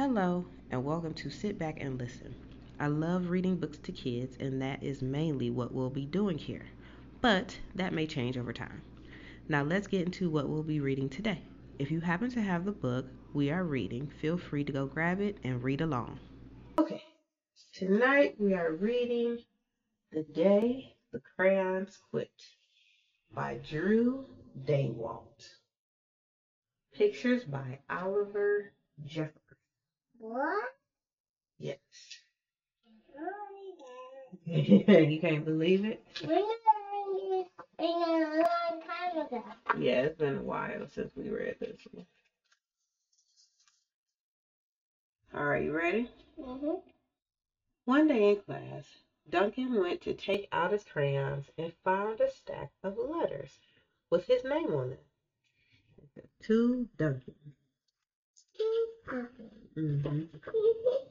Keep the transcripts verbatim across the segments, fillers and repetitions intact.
Hello, and welcome to Sit Back and Listen. I love reading books to kids, and that is mainly what we'll be doing here. But that may change over time. Now, let's get into what we'll be reading today. If you happen to have the book we are reading, feel free to go grab it and read along. Okay, tonight we are reading The Day the Crayons Quit by Drew Daywalt. Pictures by Oliver Jeffers. What? Yes. You can't believe it? When did I read it? A long time ago. Yeah, it's been a while since we read this one. All right, you ready? Mm-hmm. One day in class, Duncan went to take out his crayons and found a stack of letters with his name on them. To Duncan. To Duncan. Mm-hmm.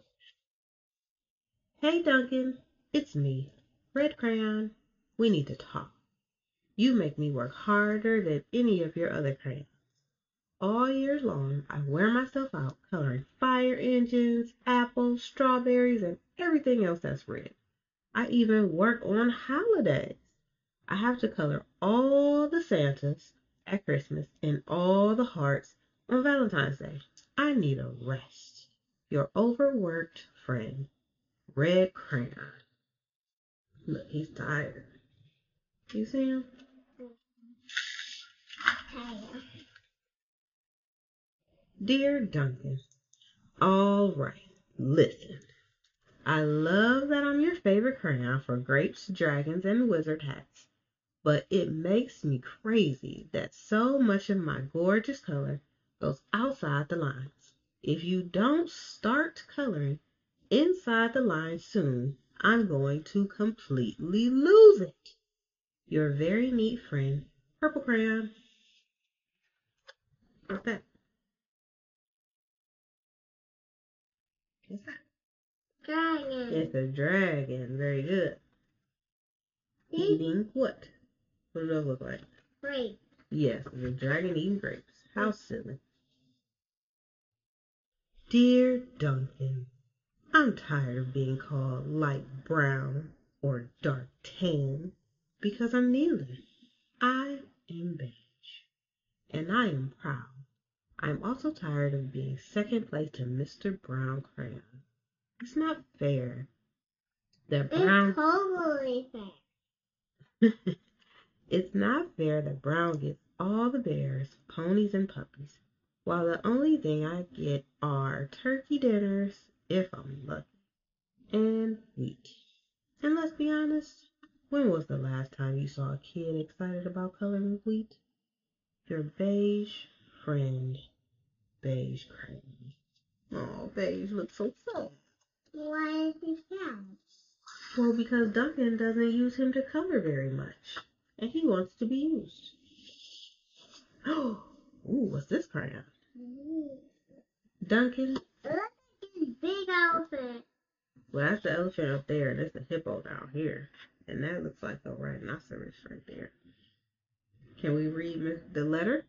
Hey, Duncan. It's me, Red Crayon. We need to talk. You make me work harder than any of your other crayons. All year long, I wear myself out coloring fire engines, apples, strawberries, and everything else that's red. I even work on holidays. I have to color all the Santas at Christmas and all the hearts on Valentine's Day. I need a rest. Your overworked friend, Red Crayon. Look, he's tired. You see him? Tired. Dear Duncan, all right, listen. I love that I'm your favorite crayon for grapes, dragons, and wizard hats, but it makes me crazy that so much of my gorgeous color goes outside the lines. If you don't start coloring inside the lines soon, I'm going to completely lose it. Your very neat friend, Purple Crayon. What's that? What's that? Dragon. It's a dragon. Very good. Eating what? What does that look like? Grapes. Yes, it's a dragon eating grapes. How silly. Dear Duncan, I'm tired of being called light brown or dark tan because I'm neither. I am beige, and I am proud. I'm also tired of being second place to Mister Brown Crayon. It's not fair that Brown... It's totally fair. It's not fair that Brown gets all the bears, ponies, and puppies, while the only thing I get are turkey dinners, if I'm lucky, and wheat. And let's be honest, when was the last time you saw a kid excited about coloring wheat? Your beige friend, Beige Crayon. Oh, Beige looks so sad. Why is he sad? Well, because Duncan doesn't use him to color very much, and he wants to be used. Oh, ooh, what's this crayon? Mm-hmm. Duncan? Look at this big elephant. Well, that's the elephant up there, and that's the hippo down here. And that looks like a rhinoceros right there. Can we read the letter?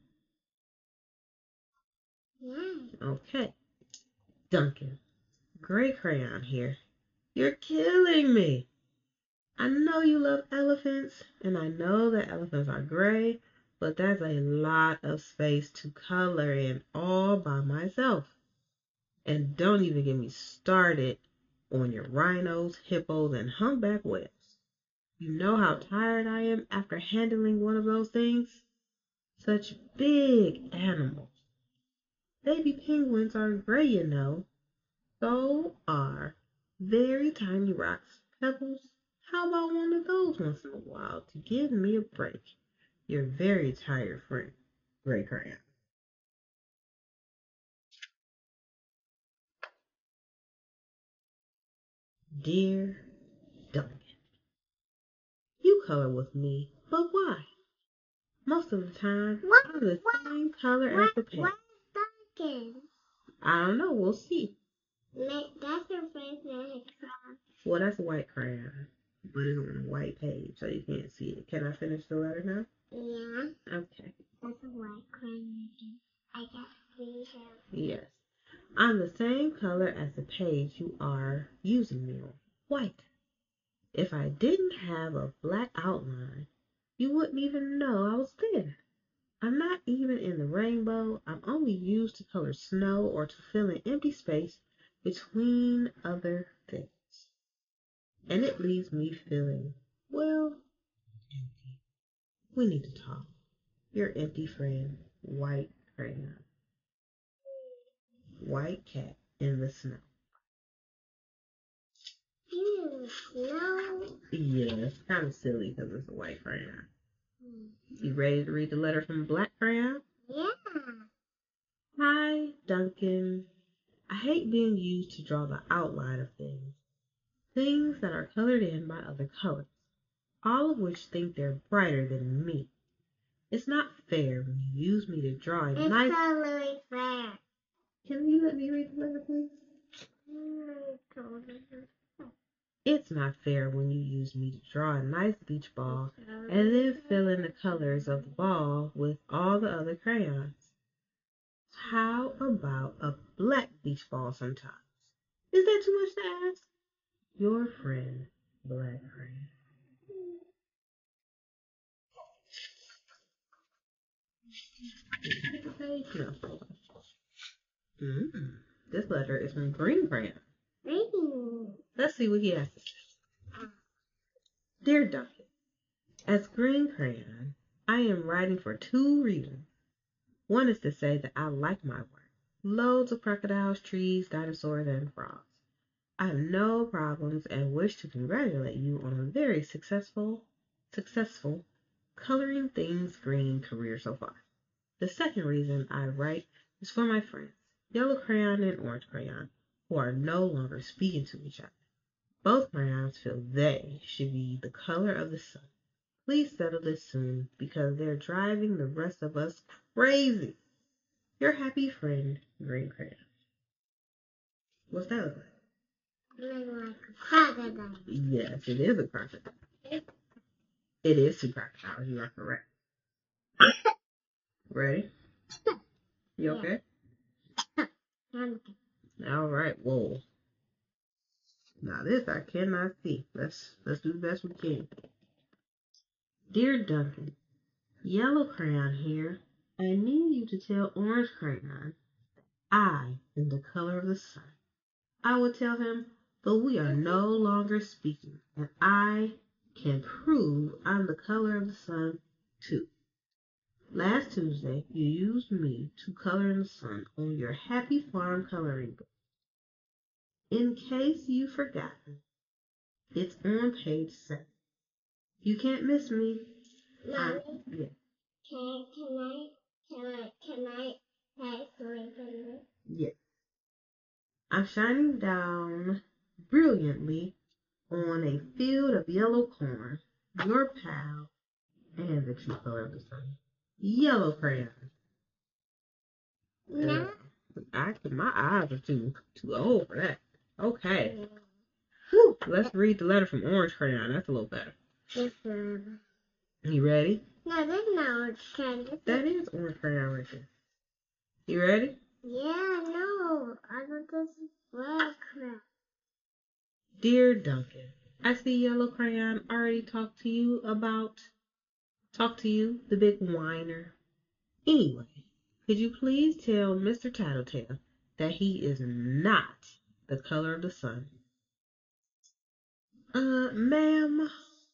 Yeah. Okay. Duncan, Gray Crayon here. You're killing me. I know you love elephants, and I know that elephants are gray, but that's a lot of space to color in all by myself. And don't even get me started on your rhinos, hippos, and humpback whales. You know how tired I am after handling one of those things? Such big animals. Baby penguins are gray, you know. So are very tiny rocks, pebbles. How about one of those once in a while to give me a break? You're very tired, friend, Gray Crayon. Dear Duncan, you color with me, but why? Most of the time, what, I'm the what, same color what, as the paint. What's Duncan? I don't know. We'll see. That's your face name. Well, that's a white crayon, but it's on a white page, so you can't see it. Can I finish the letter now? Yeah. Okay. That's a white crayon. I got three here. Yes. I'm the same color as the page you are using me on, white. If I didn't have a black outline, you wouldn't even know I was there. I'm not even in the rainbow. I'm only used to color snow or to fill in empty space between other things. And it leaves me feeling, well, empty. We need to talk. Your empty friend, White Crayon. White cat in the snow. In the snow? Yeah, it's kind of silly because it's a white crayon. You ready to read the letter from Black Crayon? Yeah. Hi, Duncan. I hate being used to draw the outline of things. Things that are colored in by other colors, all of which think they're brighter than me. It's not fair when you use me to draw a It's nice... totally fair. Can you let me read the letter, please? It's totally fair. It's not fair when you use me to draw a nice beach ball and then fill in the colors of the ball with all the other crayons. How about a black beach ball sometimes? Is that too much to ask? Your friend, Black Crayon. No. Mm. This letter is from Green Crayon. Green. Let's see what he has to say. Dear Duncan, as Green Crayon, I am writing for two reasons. One is to say that I like my work. Loads of crocodiles, trees, dinosaurs, and frogs. I have no problems and wish to congratulate you on a very successful, successful coloring things green career so far. The second reason I write is for my friends, Yellow Crayon and Orange Crayon, who are no longer speaking to each other. Both crayons feel they should be the color of the sun. Please settle this soon because they're driving the rest of us crazy. Your happy friend, Green Crayon. What's that look like? Look like a crocodile. Yes, it is a crocodile. It is two crocodiles. You are correct. Ready? You okay? All right. Whoa. Now this I cannot see. Let's let's do the best we can. Dear Duncan, Yellow Crayon here. I need you to tell Orange Crayon I am the color of the sun. I will tell him, but we are no longer speaking, and I can prove I'm the color of the sun too. Last Tuesday, you used me to color in the sun on your Happy Farm coloring book. In case you've forgotten, it's on page seven. You can't miss me. Mommy, yeah. can, can I, can I, can I have something? Yes. I'm shining down brilliantly on a field of yellow corn, your pal, and the true color of the sun. Yellow Crayon. No. Uh, I, my eyes are too too old for that. Okay. Whew. Let's read the letter from Orange Crayon. That's a little better. This one. You ready? No, that's not Orange Crayon. That is Orange Crayon right there. You ready? Yeah, no. I thought this is Black Crayon. Dear Duncan, I see Yellow Crayon already talked to you about, talk to you, the big whiner. Anyway, could you please tell Mister Tattletale that he is not the color of the sun? Uh, ma'am.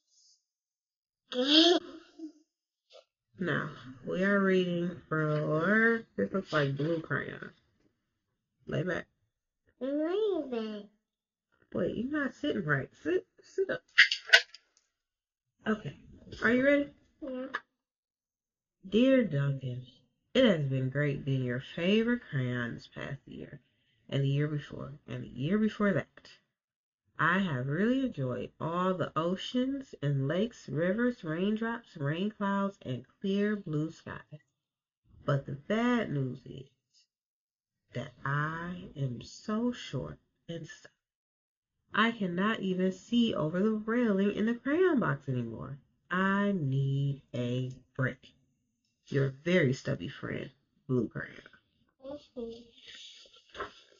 Now, we are reading from, this looks like Blue Crayon. Lay back. Lay back. Wait, you're not sitting right. Sit, sit up. Okay, are you ready? Yeah. Dear Duncan, it has been great being your favorite crayon this past year, and the year before, and the year before that. I have really enjoyed all the oceans and lakes, rivers, raindrops, rain clouds, and clear blue skies. But the bad news is that I am so short and stuck. I cannot even see over the railing in the crayon box anymore. I need a break. Your very stubby friend, Blue Crayon.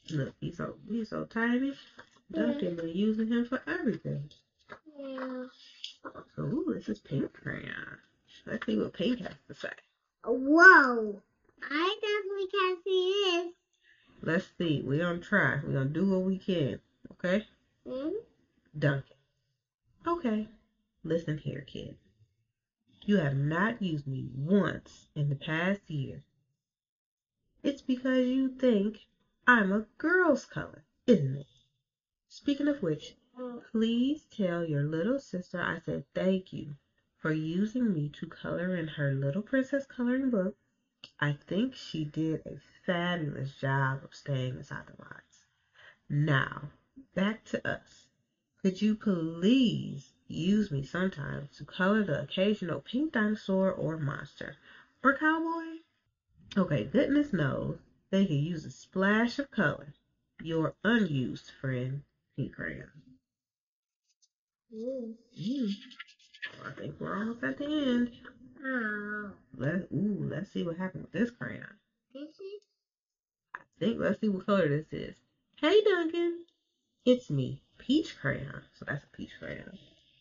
Look, he's so he's so tiny. Duncan been using him for everything. Yeah. So, ooh, this is pink crayon. Let's see what pink has to say. Whoa! I definitely can't see this. Let's see. We're gonna try. We're gonna do what we can. Okay? Hmm? Duncan. Okay. Listen here, kid. You have not used me once in the past year. It's because you think I'm a girl's color, isn't it? Speaking of which, please tell your little sister I said thank you for using me to color in her Little Princess coloring book. I think she did a fabulous job of staying inside the lines. Now, back to us. Could you please use me sometimes to color the occasional pink dinosaur or monster or cowboy? Okay, goodness knows they could use a splash of color. Your unused friend, Pink Crayon. Mm. Mm. I think we're almost at the end. Oh. Let ooh, let's see what happened with this crayon. This is? I think let's see what color this is. Hey Duncan, it's me, Peach Crayon. So that's a peach crayon.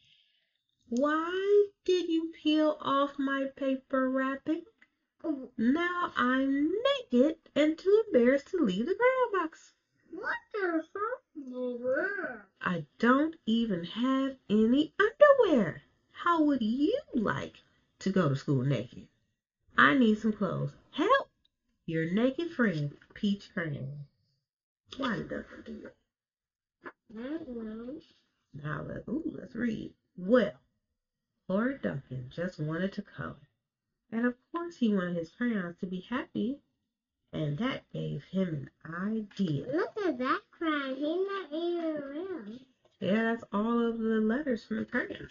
Why did you peel off my paper wrapping? Oh. Now I'm naked and too embarrassed to leave the crayon box. What the fuck? I don't even have any underwear. How would you like to go to school naked? I need some clothes. Help! Your naked friend, Peach Crayon. Why did Duncan do that? I don't know. Now let's, ooh, let's read. Well, Lord Duncan just wanted to color. And of course he wanted his crayons to be happy. And that gave him an idea. Look at that crayon. He's not even real. Yeah, that's all of the letters from the crayon.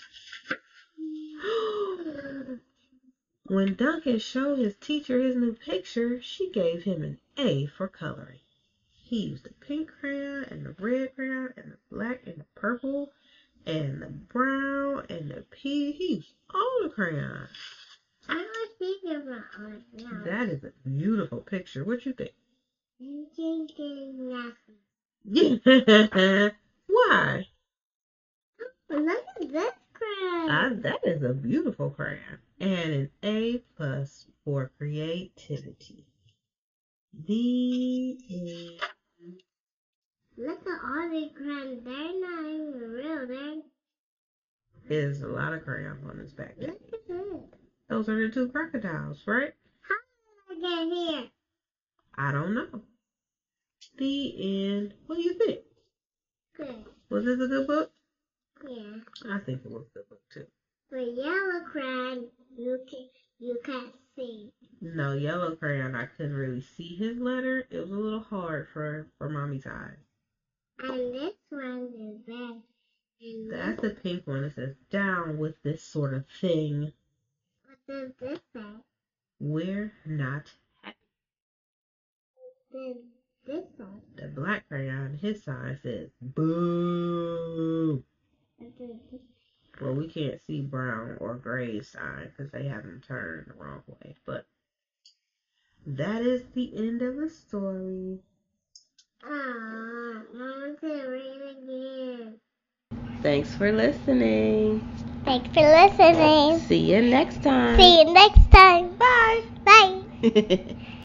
When Duncan showed his teacher his new picture, she gave him an A for coloring. He used the pink crayon and the red crayon and the black and the purple and the brown and the pea. He used all the crayons. I was thinking about it now. That is a beautiful picture. What you think? I'm thinking nothing. Yeah. Why? Look at this crayon. Ah, that is a beautiful crayon. And an A plus for creativity. The end. Look at all these crayons. They're not even real. They're... There's a lot of crayons on this backpack. Look at this. Those are the two crocodiles, right? How did I get here? I don't know. The end. What do you think? Good. Was this a good book? Yeah. I think it was a good book too. But yellow crayon, you can you can't see. No, yellow crayon, I couldn't really see his letter. It was a little hard for, for mommy's eyes. And this one is red. And That's this, the pink one. It says, down with this sort of thing. what does this say? We're not happy. Then this say? The black crayon, his sign says, boo. What does this? Well, we can't see brown or gray sign because they have them turned the wrong way. But that is the end of the story. Ah, I want to read again. Thanks for listening. Thanks for listening. See you next time. See you next time. Bye. Bye.